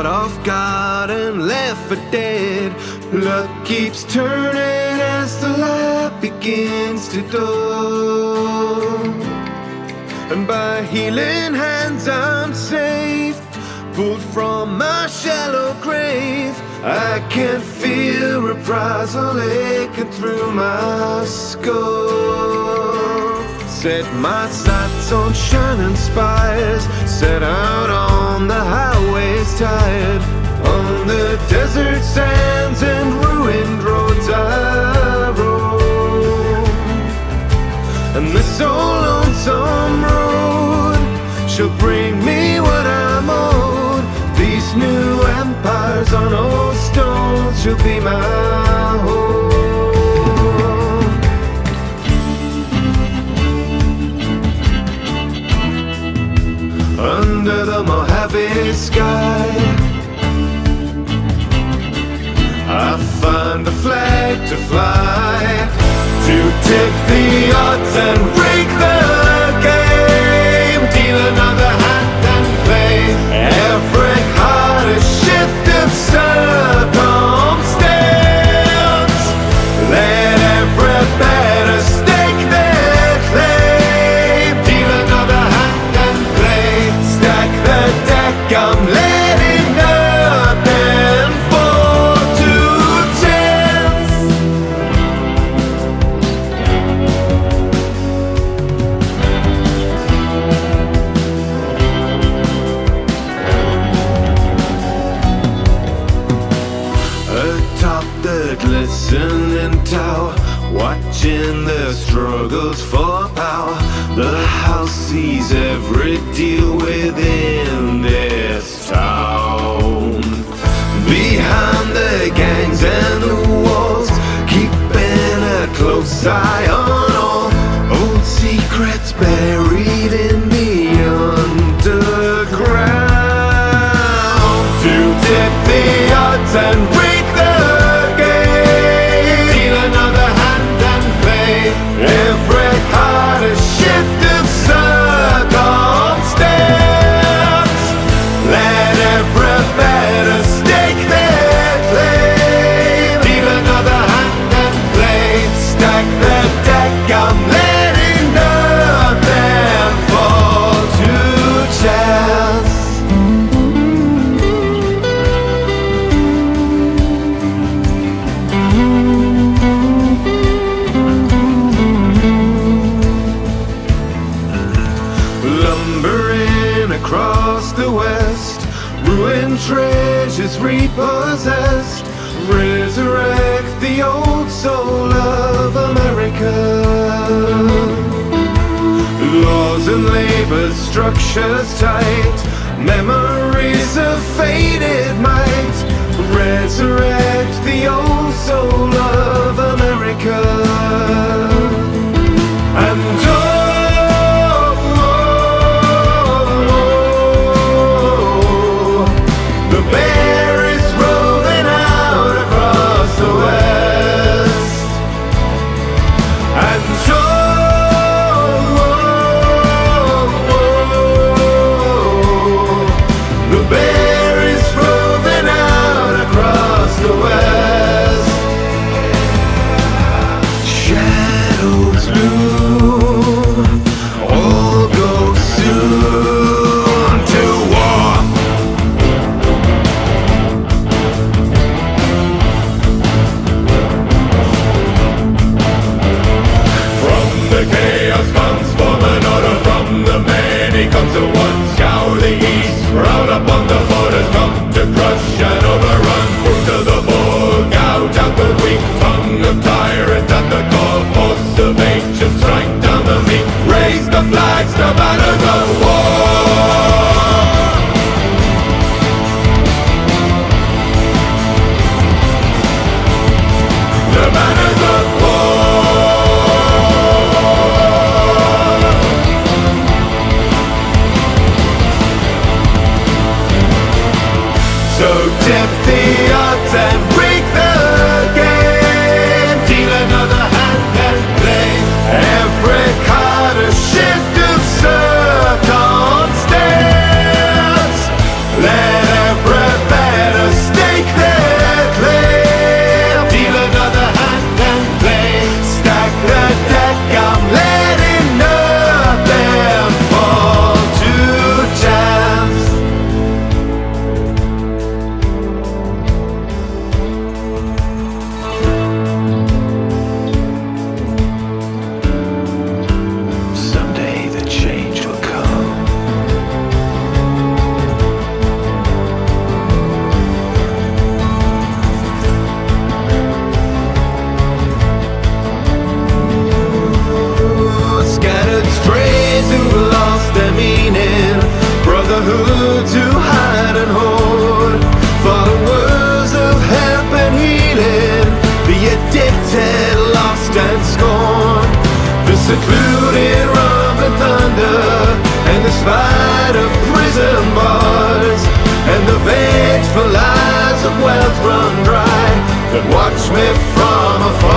caught off guard and left for dead. Luck keeps turning as the light begins to dawn, and by healing hands I'm safe, pulled from my shallow grave. I can feel reprisal aching through my skull. Set my sights on shining spires, set out on the highways tired, on the desert sands and ruined roads I roam. And this old lonesome road shall bring me what I'm owed. These new empires on old stones shall be my home. Under the Mojave sky, I find a flag to fly, to tip the odds and break the game, deal another hand and play. Every heart a shift of circumstance, let every better stake their claim, deal another hand and play. Stack the deck, I'm letting nothing fall to chance. Atop the glistening tower, watching the struggles for power, the house sees every deal within this town. Behind the gangs and the walls, keeping a close eye on all old secrets buried in the underground. To tip the odds and break the game, deal another hand and play. Every heart a shift of circumstance, let every better stake their claim, deal another hand and play. Stack the deck, I'm letting nothing fall to chance. Lumbering across the west, ruined treasures repossessed, resurrect the old soul of America. Laws and labor structures tight, memories of faded might, resurrect the old soul of America. And the bear is rolling out across the west, and the bear is rolling out across the west. Shadows loom, all go soon to war. The chaos comes from an order, from the many comes the one. Scour the east, round upon the borders, come to crush and overrun. Move to the bull, gouge out the weak, tongue of tyrant at the call. Hosts of ancient, strike down the meek, raise the flags, the banners of war. The banners of war. So tip the odds and break the game, deal another hand and play. Every card a shift of secluded rump and thunder, and the spite of prison bars, and the vengeful eyes of wealth run dry, that watch me from afar.